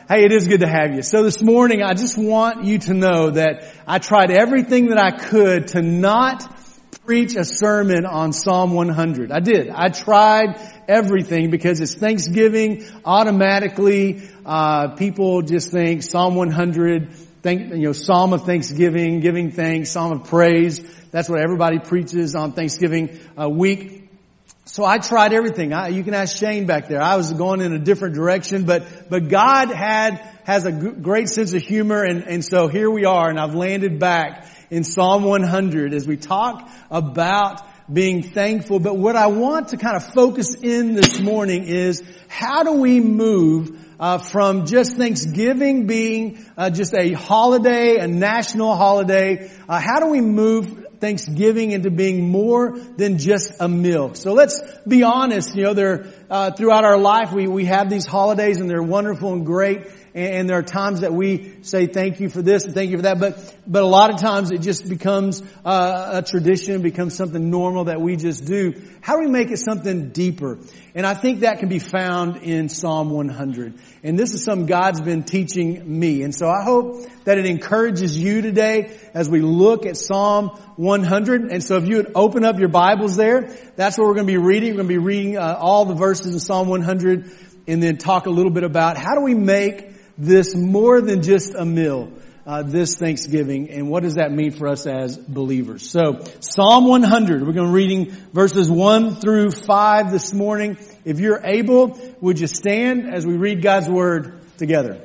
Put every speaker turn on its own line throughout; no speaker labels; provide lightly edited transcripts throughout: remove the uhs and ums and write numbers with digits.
Hey, it is good to have you. So this morning, I just want you to know that I tried everything that I could to not preach a sermon on Psalm 100. I did. I tried everything because it's Thanksgiving. Automatically, people just think Psalm 100, Psalm of Thanksgiving, giving thanks, Psalm of praise. That's what everybody preaches on Thanksgiving week. So I tried everything. You can ask Shane back there. I was going in a different direction, but God has a great sense of humor, and so here we are, and I've landed back in Psalm 100 as we talk about being thankful. But what I want to kind of focus in this morning is how do we move from just Thanksgiving being just a holiday, a national holiday, how do we move Thanksgiving into being more than just a meal? So let's be honest, throughout our life we have these holidays and they're wonderful and great, and there are times that we say thank you for this and thank you for that, but a lot of times it just becomes a tradition, becomes something normal that we just do. How do we make it something deeper? And I think that can be found in Psalm 100. And this is something God's been teaching me. And so I hope that it encourages you today as we look at Psalm 100. And so if you would open up your Bibles there, that's what we're going to be reading. We're going to be reading all the verses in Psalm 100 and then talk a little bit about how do we make this more than just a meal, this Thanksgiving, and what does that mean for us as believers? So, Psalm 100, we're going to be reading verses 1 through 5 this morning. If you're able, would you stand as we read God's Word together?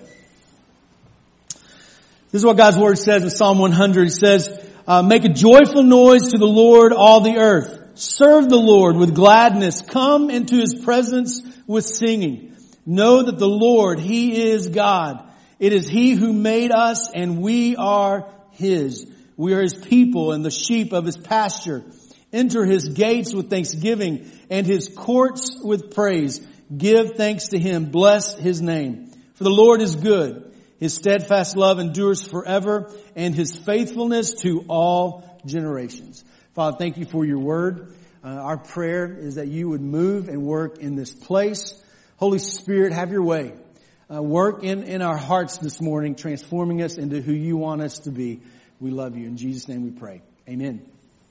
This is what God's Word says in Psalm 100. It says, make a joyful noise to the Lord, all the earth. Serve the Lord with gladness. Come into His presence with singing. Know that the Lord, He is God. It is He who made us, and we are His. We are His people and the sheep of His pasture. Enter His gates with thanksgiving and His courts with praise. Give thanks to Him. Bless His name. For the Lord is good. His steadfast love endures forever, and His faithfulness to all generations. Father, thank You for Your word. Our prayer is that You would move and work in this place. Holy Spirit, have Your way. Work in our hearts this morning, transforming us into who You want us to be. We love You. In Jesus' name we pray. Amen.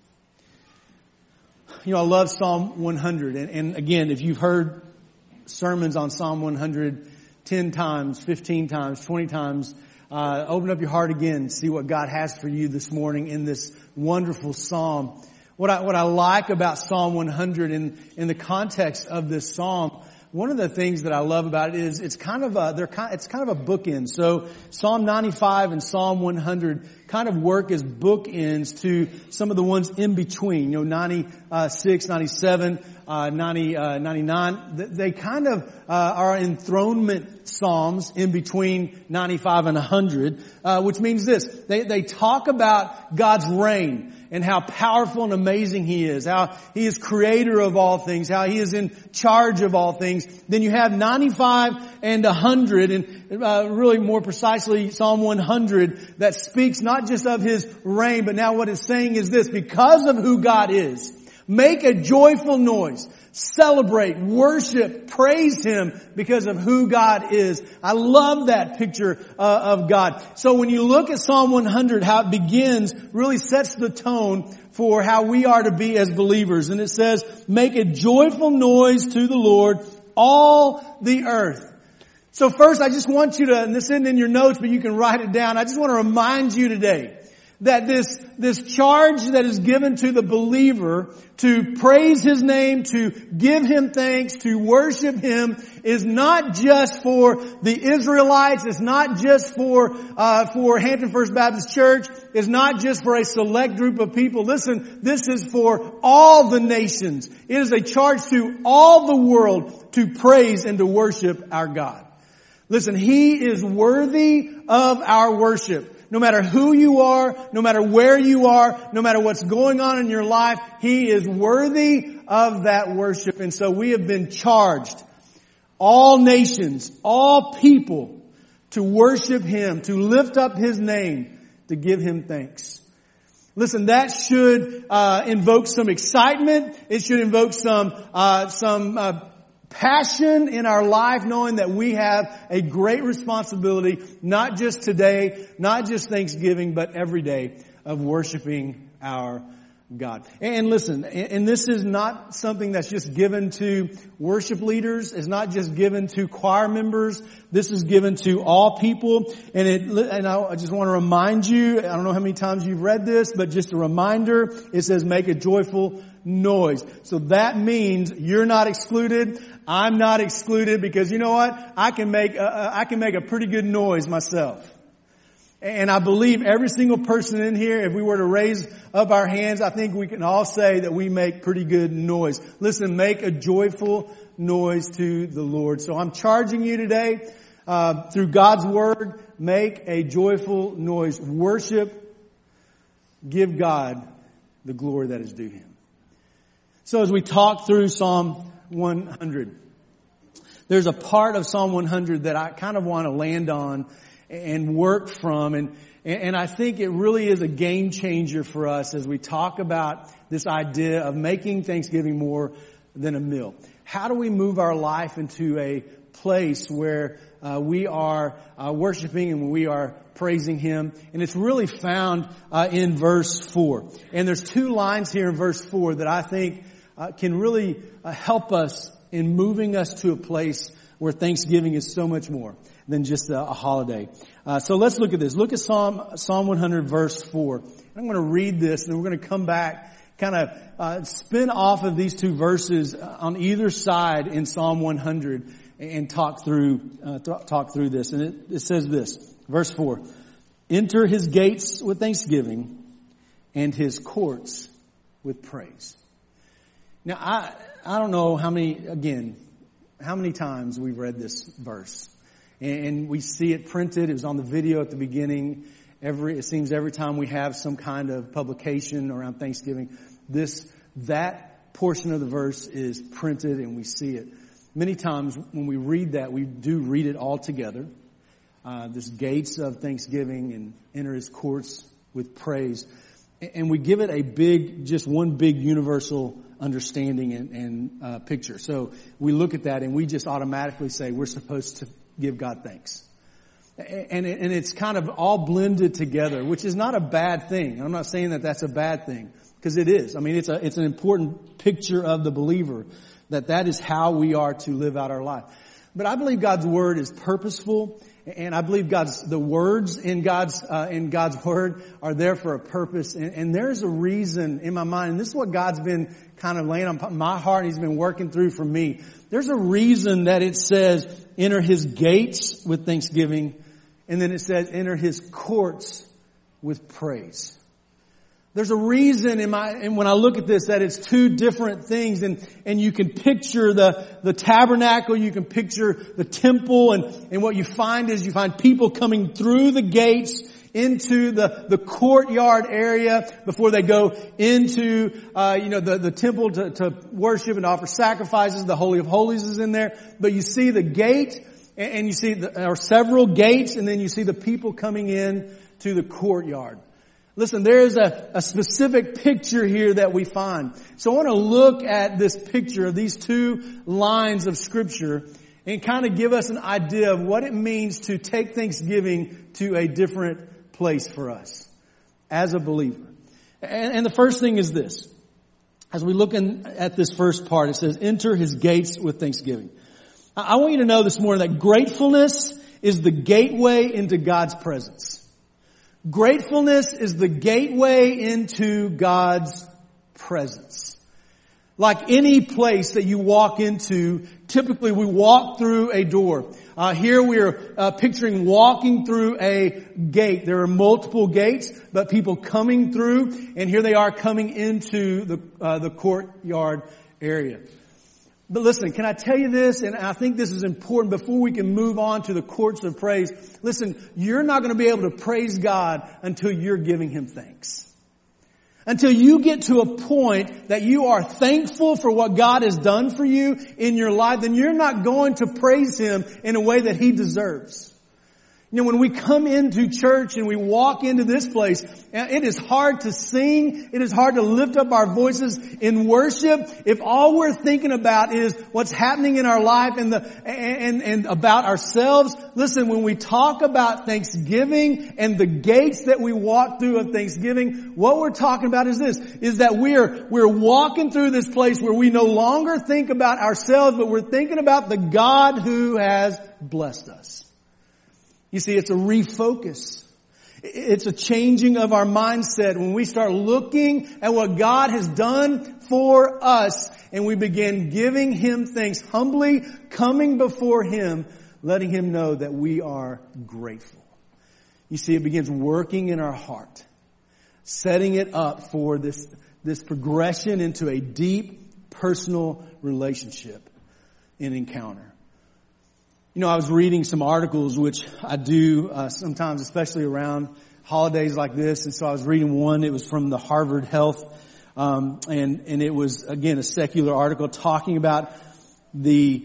I love Psalm 100. And again, if you've heard sermons on Psalm 100 10 times, 15 times, 20 times, open up your heart again. See what God has for you this morning in this wonderful psalm. What I like about Psalm 100 in the context of this psalm, one of the things that I love about it is it's kind of a bookend. So Psalm 95 and Psalm 100 kind of work as bookends to some of the ones in between. 96, 97, 99. They kind of are enthronement psalms in between 95 and 100, which means this. They talk about God's reign and how powerful and amazing He is, how He is creator of all things, how He is in charge of all things. Then you have 95 and 100, and really more precisely Psalm 100, that speaks not just of His reign, but now what it's saying is this: because of who God is, make a joyful noise. Celebrate, worship, praise Him because of who God is. I love that picture of God. So when you look at Psalm 100, how it begins really sets the tone for how we are to be as believers. And it says, make a joyful noise to the Lord, all the earth. So first I just want you to, and this isn't in your notes, but you can write it down. I just want to remind you today that this charge that is given to the believer to praise His name, to give Him thanks, to worship Him, is not just for the Israelites. It's not just for Hampton First Baptist Church. It's not just for a select group of people. Listen, this is for all the nations. It is a charge to all the world to praise and to worship our God. Listen, He is worthy of our worship. No matter who you are, no matter where you are, no matter what's going on in your life, He is worthy of that worship. And so we have been charged, all nations, all people, to worship Him, to lift up His name, to give Him thanks. Listen, that should invoke some excitement. It should invoke some Passion in our life, knowing that we have a great responsibility, not just today, not just Thanksgiving, but every day of worshiping our God. And listen, and this is not something that's just given to worship leaders. It's not just given to choir members. This is given to all people. And I just want to remind you, I don't know how many times you've read this, but just a reminder, it says make a joyful noise. So that means you're not excluded. I'm not excluded, because you know what? I can make a pretty good noise myself. And I believe every single person in here, if we were to raise up our hands, I think we can all say that we make pretty good noise. Listen, make a joyful noise to the Lord. So I'm charging you today, through God's Word, make a joyful noise. Worship, give God the glory that is due Him. So as we talk through Psalm 100, there's a part of Psalm 100 that I kind of want to land on and work from. And I think it really is a game changer for us as we talk about this idea of making Thanksgiving more than a meal. How do we move our life into a place where we are worshiping and we are praising Him? And it's really found in verse 4. And there's two lines here in verse 4 that I think can really help us in moving us to a place where Thanksgiving is so much more than just a holiday. So let's look at this. Look at Psalm 100 verse 4. I'm going to read this, and then we're going to come back, kind of spin off of these two verses on either side in Psalm 100 and talk through this. And it says this, verse 4, enter His gates with thanksgiving and His courts with praise. Now, I don't know how many times we've read this verse. And we see it printed. It was on the video at the beginning. It seems every time we have some kind of publication around Thanksgiving, that portion of the verse is printed and we see it. Many times when we read that, we do read it all together. There's gates of thanksgiving and enter His courts with praise. And we give it just one big universal understanding and picture. So we look at that and we just automatically say we're supposed to give God thanks. And it's kind of all blended together, which is not a bad thing. I'm not saying that that's a bad thing, because it is. I mean, it's an important picture of the believer, that is how we are to live out our life. But I believe God's Word is purposeful, and I believe the words in God's Word are there for a purpose. And there's a reason in my mind, and this is what God's been kind of laying on my heart, and He's been working through for me. There's a reason that it says, enter His gates with thanksgiving, and then it says, enter His courts with praise. There's a reason and when I look at this, that it's two different things, and you can picture the tabernacle, you can picture the temple, and what you find is you find people coming through the gates into the courtyard area before they go into the temple to worship and offer sacrifices. The Holy of Holies is in there, but you see the gate, and you see there are several gates, and then you see the people coming in to the courtyard. Listen, there is a specific picture here that we find. So I want to look at this picture of these two lines of Scripture and kind of give us an idea of what it means to take Thanksgiving to a different place for us as a believer. And the first thing is this. As we look at this first part, it says, enter His gates with thanksgiving. I want you to know this morning that gratefulness is the gateway into God's presence. Gratefulness is the gateway into God's presence. Like any place that you walk into, typically we walk through a door. Here we are picturing walking through a gate. There are multiple gates, but people coming through, and here they are coming into the courtyard area. But listen, can I tell you this? And I think this is important before we can move on to the courts of praise. Listen, you're not going to be able to praise God until you're giving Him thanks. Until you get to a point that you are thankful for what God has done for you in your life, then you're not going to praise Him in a way that He deserves. You know, when we come into church and we walk into this place, it is hard to sing. It is hard to lift up our voices in worship if all we're thinking about is what's happening in our life and about ourselves. Listen, when we talk about Thanksgiving and the gates that we walk through of Thanksgiving, what we're talking about is this, is that we're walking through this place where we no longer think about ourselves, but we're thinking about the God who has blessed us. You see, it's a refocus. It's a changing of our mindset when we start looking at what God has done for us and we begin giving Him thanks, humbly coming before Him, letting Him know that we are grateful. You see, it begins working in our heart, setting it up for this progression into a deep personal relationship and encounter. You know, I was reading some articles, which I do sometimes, especially around holidays like this. And so I was reading one. It was from the Harvard Health, and it was again a secular article talking about the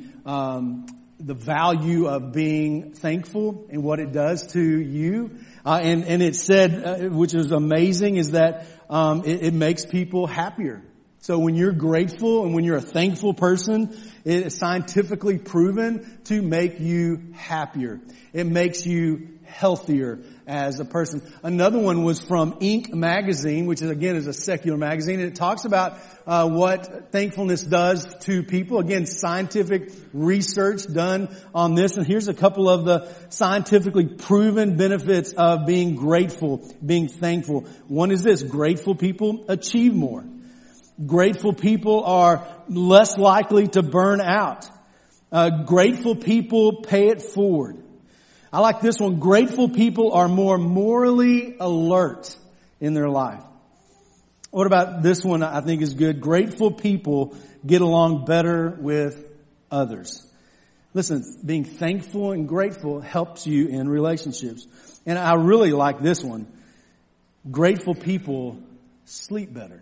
value of being thankful and what it does to you. And it said, which was amazing, is that it makes people happier. So when you're grateful and when you're a thankful person, it is scientifically proven to make you happier. It makes you healthier as a person. Another one was from Inc. magazine, which is again is a secular magazine, and it talks about what thankfulness does to people. Again, scientific research done on this, and here's a couple of the scientifically proven benefits of being grateful, being thankful. One is this: grateful people achieve more. Grateful people are less likely to burn out. Grateful people pay it forward. I like this one. Grateful people are more morally alert in their life. What about this one? I think is good. Grateful people get along better with others. Listen, being thankful and grateful helps you in relationships. And I really like this one. Grateful people sleep better.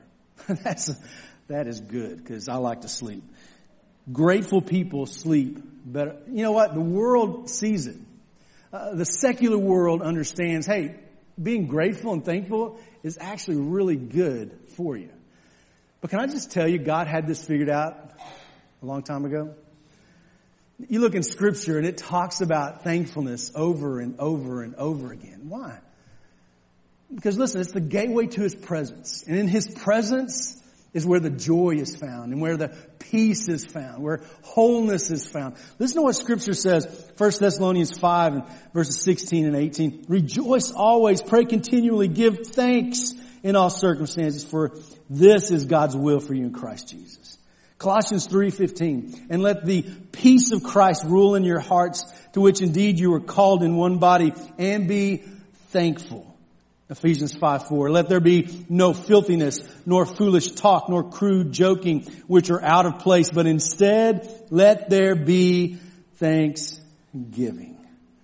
That is good, because I like to sleep. Grateful people sleep better. You know what? The world sees it. The secular world understands, hey, being grateful and thankful is actually really good for you. But can I just tell you, God had this figured out a long time ago? You look in Scripture and it talks about thankfulness over and over and over again. Why? Because listen, it's the gateway to His presence. And in His presence is where the joy is found and where the peace is found, where wholeness is found. Listen to what Scripture says, 1 Thessalonians 5 and verses 16 and 18. Rejoice always, pray continually, give thanks in all circumstances, for this is God's will for you in Christ Jesus. Colossians 3:15, and let the peace of Christ rule in your hearts, to which indeed you were called in one body, and be thankful. Ephesians 5:4, let there be no filthiness, nor foolish talk, nor crude joking, which are out of place, but instead let there be thanksgiving.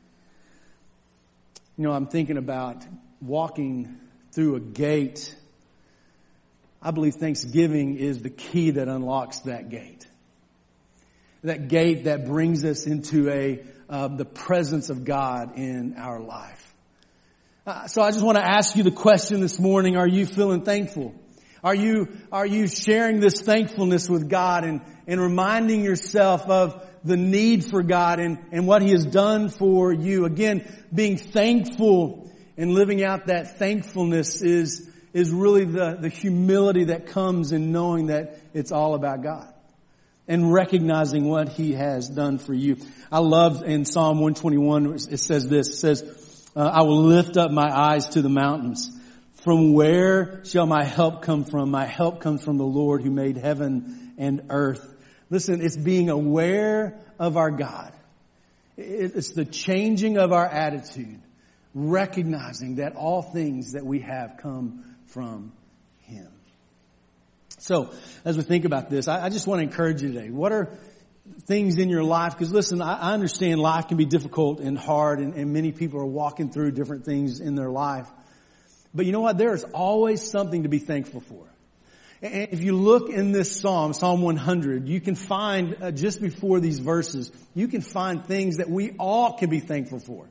You know, I'm thinking about walking through a gate. I believe thanksgiving is the key that unlocks that gate. That gate that brings us into the presence of God in our life. So I just want to ask you the question this morning: are you feeling thankful? Are you sharing this thankfulness with God and reminding yourself of the need for God and what He has done for you? Again, being thankful and living out that thankfulness is really the humility that comes in knowing that it's all about God and recognizing what He has done for you. I love in Psalm 121, it says this, it says, I will lift up my eyes to the mountains. From where shall my help come from? My help comes from the Lord who made heaven and earth. Listen, it's being aware of our God. It's the changing of our attitude, recognizing that all things that we have come from Him. So, as we think about this, I just want to encourage you today. What are things in your life? Because listen, I understand life can be difficult and hard, and many people are walking through different things in their life. But you know what? There is always something to be thankful for. And if you look in this Psalm 100, you can find, just before these verses, you can find things that we all can be thankful for.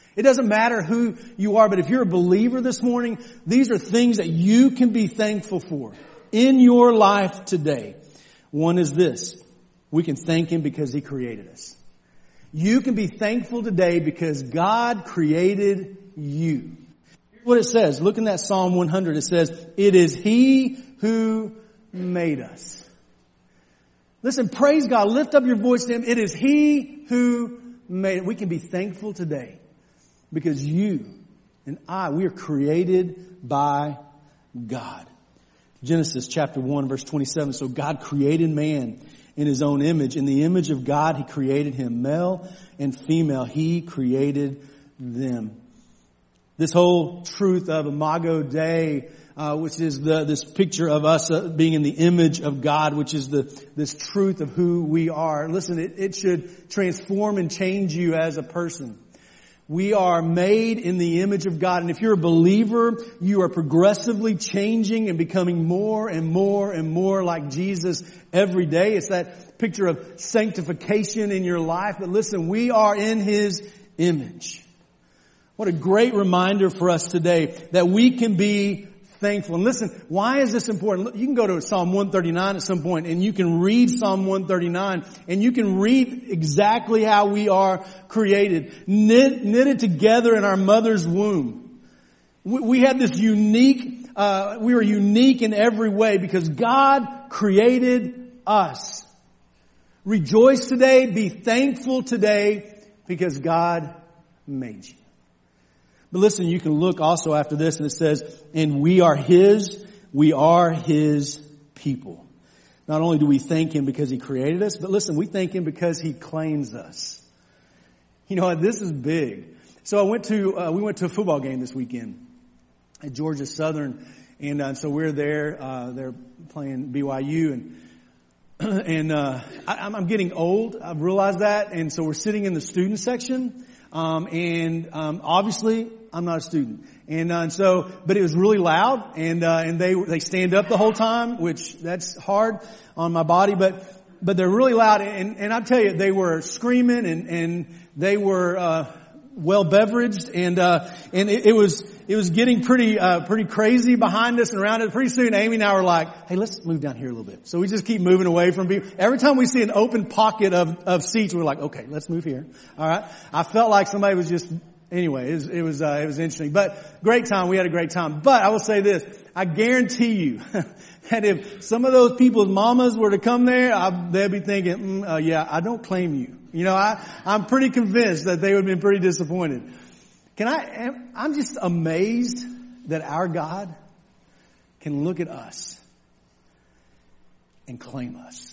It doesn't matter who you are, but if you're a believer this morning, these are things that you can be thankful for in your life today. One is this: we can thank Him because He created us. You can be thankful today because God created you. Here's what it says. Look in that Psalm 100. It says, it is He who made us. Listen, praise God. Lift up your voice to Him. It is He who made it. We can be thankful today because you and I, we are created by God. Genesis chapter 1 verse 27. So God created man in His own image. In the image of God, He created him. Male and female, He created them. This whole truth of Imago Dei, which is this picture of us being in the image of God, which is this truth of who we are. Listen, it should transform and change you as a person. We are made in the image of God. And if you're a believer, you are progressively changing and becoming more and more and more like Jesus every day. It's that picture of sanctification in your life. But listen, we are in His image. What a great reminder for us today that we can be thankful. And listen, why is this important? You can go to Psalm 139 at some point and you can read Psalm 139 and you can read exactly how we are created, knitted together in our mother's womb. We have this unique, we are unique in every way because God created us. Rejoice today, be thankful today because God made you. But listen, you can look also after this and it says, and we are His people. Not only do we thank Him because He created us, but listen, we thank Him because He claims us. You know what? This is big. So we went to a football game this weekend at Georgia Southern, and so we're there. They're playing BYU, and I'm getting old. I've realized that, and so we're sitting in the student section, and obviously I'm not a student, and so but it was really loud, and they stand up the whole time, which that's hard on my body, but they're really loud, and I tell you, they were screaming and they were well beveraged, and it was getting pretty crazy behind us and around it. Pretty soon Amy and I were like, hey, let's move down here a little bit. So we just keep moving away from people. Every time we see an open pocket of seats, we're like, okay, let's move here. All right. I felt like somebody was just, anyway, it was interesting, but great time. We had a great time. But I will say this, I guarantee you that if some of those people's mamas were to come there, they'd be thinking, yeah, I don't claim you. You know, I'm pretty convinced that they would have been pretty disappointed. I'm just amazed that our God can look at us and claim us.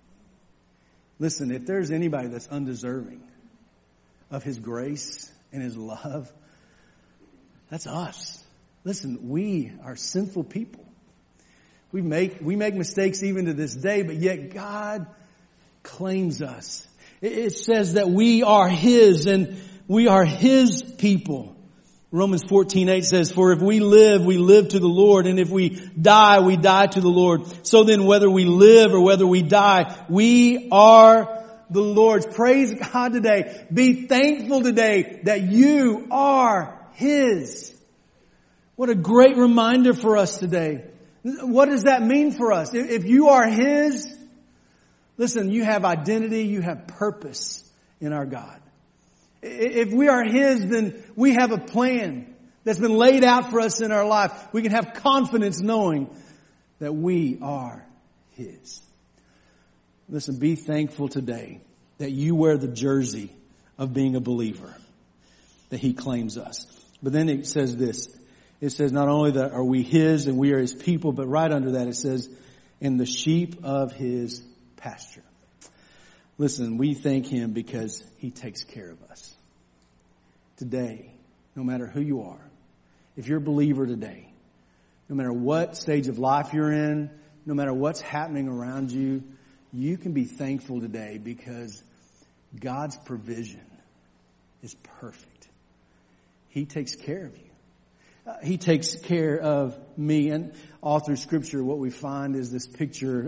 Listen, if there's anybody that's undeserving of His grace and His love, that's us. Listen, we are sinful people. We make mistakes even to this day, but yet God claims us. It says that we are His and we are His people. Romans 14:8 says, for if we live to the Lord, and if we die to the Lord. So then whether we live or whether we die, we are the Lord's. Praise God today. Be thankful today that you are His. What a great reminder for us today. What does that mean for us? If you are His, listen, you have identity, you have purpose in our God. If we are His, then we have a plan that's been laid out for us in our life. We can have confidence knowing that we are His. Listen, be thankful today that you wear the jersey of being a believer, that He claims us. But then it says this. It says not only that are we His and we are His people, but right under that it says, and the sheep of His pasture. Listen, we thank Him because He takes care of us. Today, no matter who you are, if you're a believer today, no matter what stage of life you're in, no matter what's happening around you, you can be thankful today because God's provision is perfect. He takes care of you. He takes care of me. And all through Scripture, what we find is this picture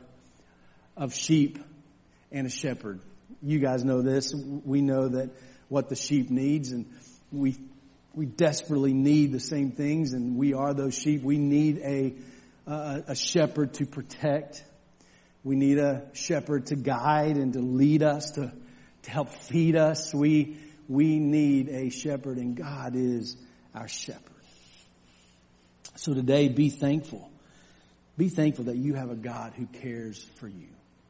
of sheep and a shepherd. You guys know this. We know that what the sheep needs, and we desperately need the same things, and we are those sheep. We need a shepherd to protect. We need a shepherd to guide and to lead us, to help feed us. We need a shepherd, and God is our shepherd. So today, be thankful. Be thankful that you have a God who cares for you.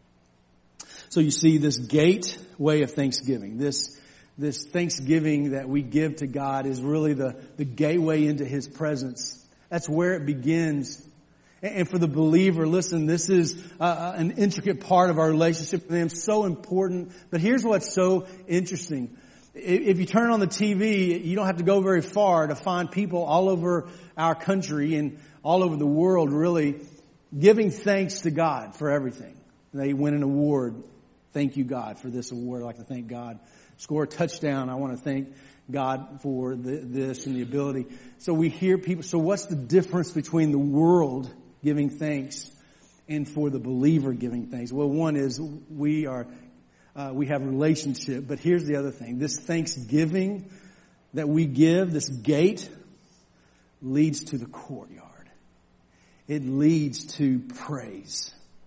So you see, this gateway of thanksgiving, this thanksgiving that we give to God is really the gateway into His presence. That's where it begins. And for the believer, listen, this is an intricate part of our relationship with Him, so important. But here's what's so interesting. If you turn on the TV, you don't have to go very far to find people all over our country and all over the world really giving thanks to God for everything. They win an award. Thank you, God, for this award. I'd like to thank God. Score a touchdown. I want to thank God for this and the ability. So we hear people. So what's the difference between the world giving thanks and for the believer giving thanks? Well, one is we have a relationship. But here's the other thing. This thanksgiving that we give, this gate, leads to the courtyard. It leads to praise.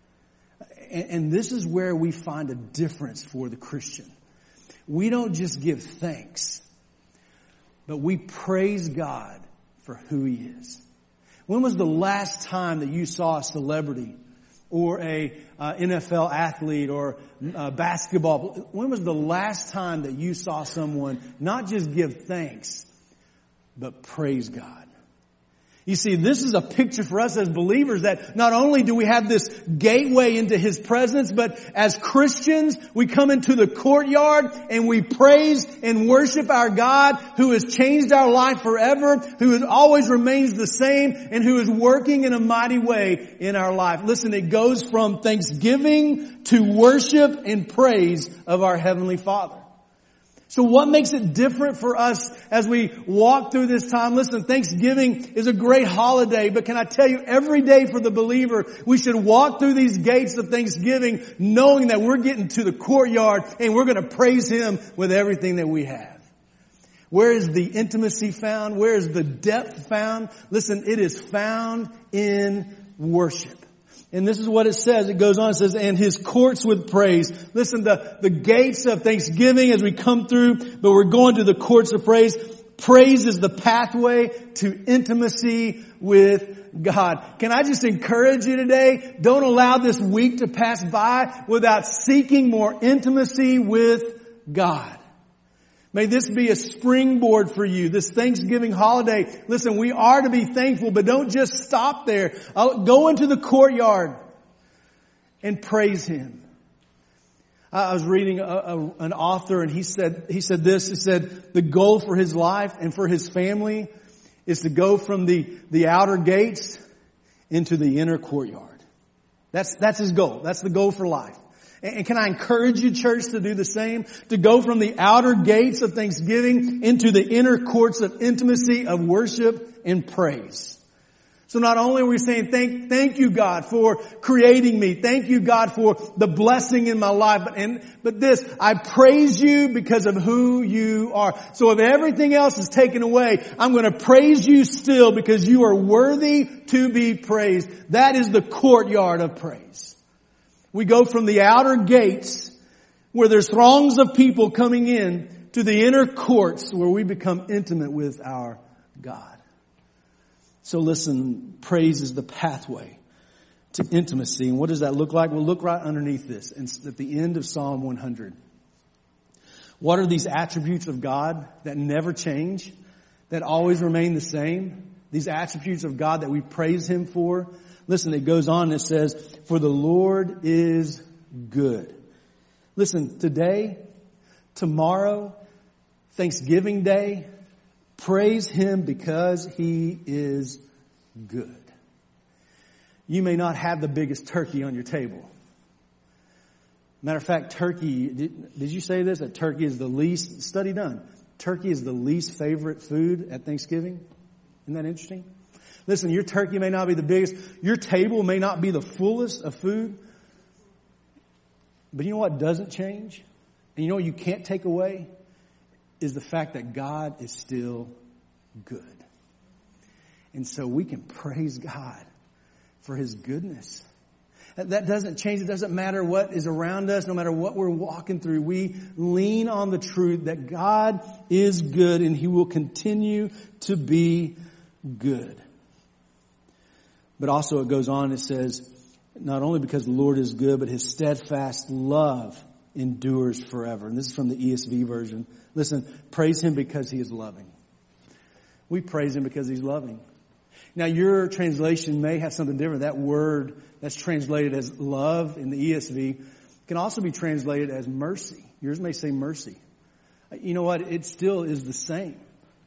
And this is where we find a difference for the Christian. We don't just give thanks, but we praise God for who He is. When was the last time that you saw a celebrity or a NFL athlete or basketball? When was the last time that you saw someone not just give thanks, but praise God? You see, this is a picture for us as believers that not only do we have this gateway into His presence, but as Christians, we come into the courtyard and we praise and worship our God who has changed our life forever, who always remains the same, and who is working in a mighty way in our life. Listen, it goes from thanksgiving to worship and praise of our Heavenly Father. So what makes it different for us as we walk through this time? Listen, Thanksgiving is a great holiday, but can I tell you, every day for the believer, we should walk through these gates of Thanksgiving knowing that we're getting to the courtyard and we're going to praise Him with everything that we have. Where is the intimacy found? Where is the depth found? Listen, it is found in worship. And this is what it says. It goes on, it says, and His courts with praise. Listen, the gates of thanksgiving as we come through, but we're going to the courts of praise. Praise is the pathway to intimacy with God. Can I just encourage you today? Don't allow this week to pass by without seeking more intimacy with God. May this be a springboard for you, this Thanksgiving holiday. Listen, we are to be thankful, but don't just stop there. Go into the courtyard and praise Him. I was reading an author, and he said this. He said, the goal for his life and for his family is to go from the outer gates into the inner courtyard. That's his goal. That's the goal for life. And can I encourage you, church, to do the same? To go from the outer gates of thanksgiving into the inner courts of intimacy, of worship and praise. So not only are we saying, thank you, God, for creating me. Thank you, God, for the blessing in my life. But this, I praise you because of who you are. So if everything else is taken away, I'm going to praise you still because you are worthy to be praised. That is the courtyard of praise. We go from the outer gates where there's throngs of people coming in to the inner courts where we become intimate with our God. So listen, praise is the pathway to intimacy. And what does that look like? Well, look right underneath this. At the end of Psalm 100. What are these attributes of God that never change, that always remain the same? These attributes of God that we praise Him for. Listen, it goes on and it says, for the Lord is good. Listen, today, tomorrow, Thanksgiving Day, praise Him because He is good. You may not have the biggest turkey on your table. Matter of fact, turkey, did you say this? That turkey is the least, study done. Turkey is the least favorite food at Thanksgiving. Isn't that interesting? Listen, your turkey may not be the biggest. Your table may not be the fullest of food. But you know what doesn't change? And you know what you can't take away? is the fact that God is still good. And so we can praise God for His goodness. That doesn't change. It doesn't matter what is around us, no matter what we're walking through. We lean on the truth that God is good and He will continue to be good. But also it goes on, it says, not only because the Lord is good, but His steadfast love endures forever. And this is from the ESV version. Listen, praise Him because He is loving. We praise Him because He's loving. Now your translation may have something different. That word that's translated as love in the ESV can also be translated as mercy. Yours may say mercy. You know what? It still is the same.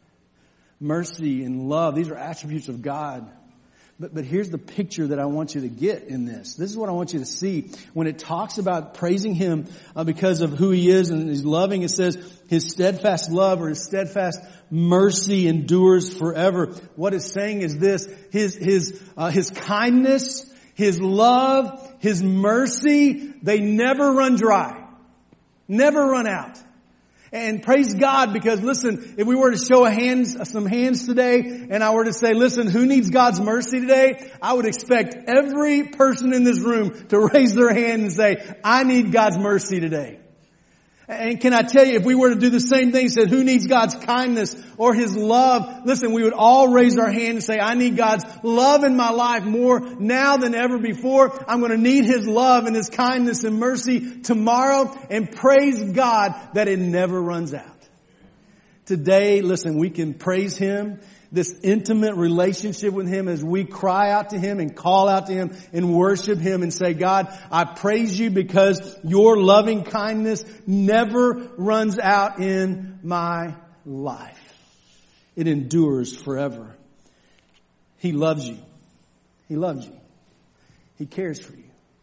Mercy and love, these are attributes of God. But here's the picture that I want you to get in this. This is what I want you to see. When it talks about praising Him because of who He is and He's loving, it says His steadfast love or His steadfast mercy endures forever. What it's saying is this: His kindness, His love, His mercy, they never run dry. Never run out. And praise God, because listen, if we were to show some hands today and I were to say, listen, who needs God's mercy today? I would expect every person in this room to raise their hand and say, I need God's mercy today. And can I tell you, if we were to do the same thing, said, who needs God's kindness or His love? Listen, we would all raise our hand and say, I need God's love in my life more now than ever before. I'm going to need His love and His kindness and mercy tomorrow, and praise God that it never runs out. Today, listen, we can praise Him, this intimate relationship with Him as we cry out to Him and call out to Him and worship Him and say, God, I praise You because Your loving kindness never runs out in my life. It endures forever. He loves you. He loves you. He cares for you.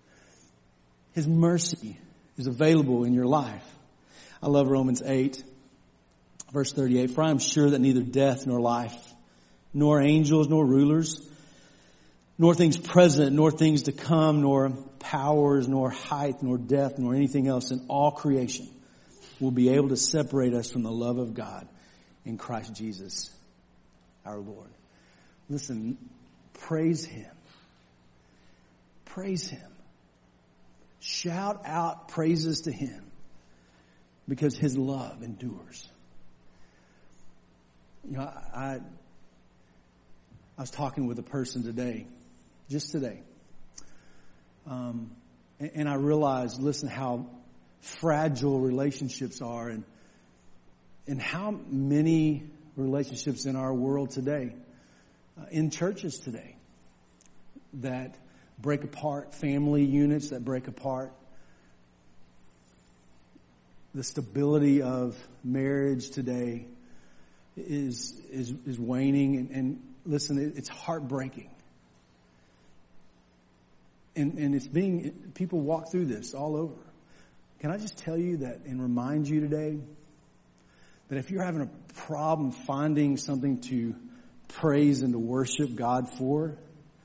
His mercy is available in your life. I love Romans 8, verse 38. For I am sure that neither death nor life, nor angels, nor rulers, nor things present, nor things to come, nor powers, nor height, nor depth, nor anything else in all creation will be able to separate us from the love of God in Christ Jesus, our Lord. Listen, praise Him. Praise Him. Shout out praises to Him because His love endures. You know, I was talking with a person today, just today, and I realized, listen, how fragile relationships are and how many relationships in our world today, in churches today, that break apart, family units that break apart, the stability of marriage today is waning, and listen, it's heartbreaking. And it's people walk through this all over. Can I just tell you that and remind you today that if you're having a problem finding something to praise and to worship God for,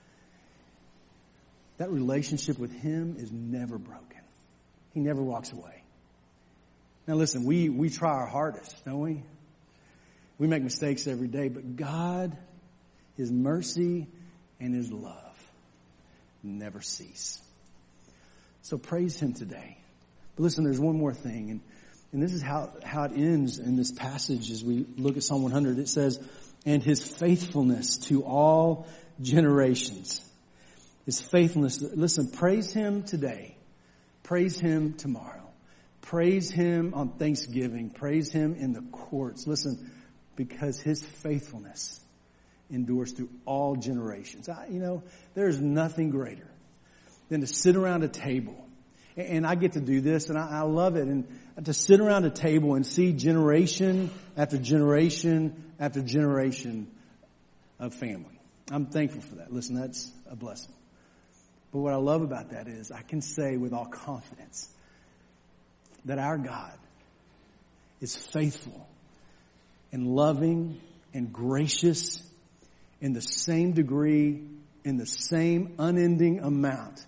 that relationship with Him is never broken. He never walks away. Now listen, we try our hardest, don't we? We make mistakes every day, but God, His mercy and His love never cease. So praise Him today. But listen, there's one more thing, and this is how it ends in this passage as we look at Psalm 100. It says, and His faithfulness to all generations. His faithfulness. Listen, praise Him today. Praise Him tomorrow. Praise Him on Thanksgiving. Praise Him in the courts. Listen, because His faithfulness endures through all generations. There's nothing greater than to sit around a table. And I get to do this, and I love it. And to sit around a table and see generation after generation after generation of family. I'm thankful for that. Listen, that's a blessing. But what I love about that is I can say with all confidence that our God is faithful and loving and gracious in the same degree, in the same unending amount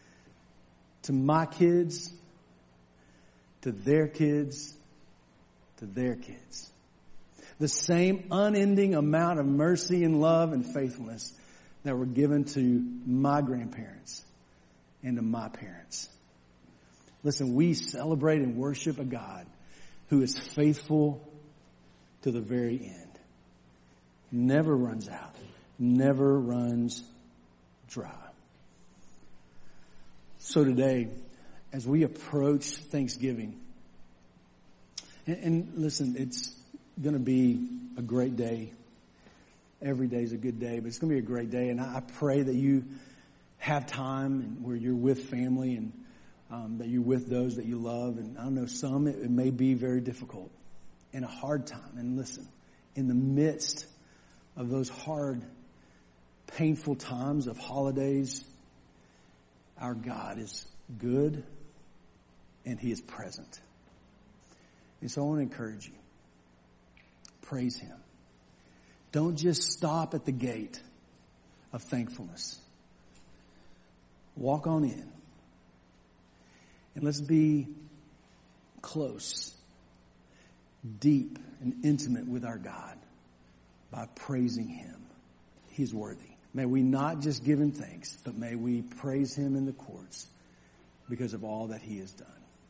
to my kids, to their kids, to their kids. The same unending amount of mercy and love and faithfulness that were given to my grandparents and to my parents. Listen, we celebrate and worship a God who is faithful to the very end. Never runs out. Never runs dry. So today, as we approach Thanksgiving, and listen, it's going to be a great day. Every day is a good day, but it's going to be a great day. And I pray that you have time and where you're with family and that you're with those that you love. And I know some, it may be very difficult and a hard time. And listen, in the midst of those hard, painful times of holidays, our God is good and He is present. And so I want to encourage you. Praise Him. Don't just stop at the gate of thankfulness. Walk on in. And let's be close, deep, and intimate with our God by praising Him. He's worthy. May we not just give Him thanks, but may we praise Him in the courts because of all that He has done.